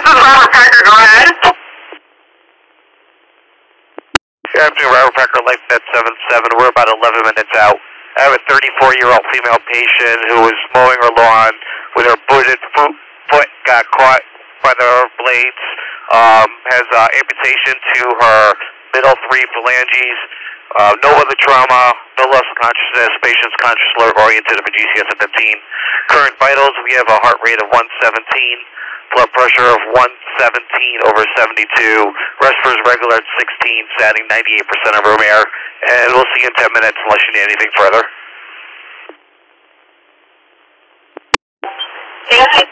is Robert Packer, go ahead. Good afternoon, Robert Packer, Life Net 77. We're about 11 minutes out. I have a 34-year-old female patient who was mowing her lawn with her booted foot got caught by the blades. Has amputation to her middle 3 phalanges. No other trauma, no loss of consciousness. Patient's conscious, alert, oriented for GCS at 15. Current vitals, we have a heart rate of 117. Blood pressure of 117 over 72. Respirators regular at 16, satting 98% of room air. And we'll see you in 10 minutes unless you need anything further. Thank you.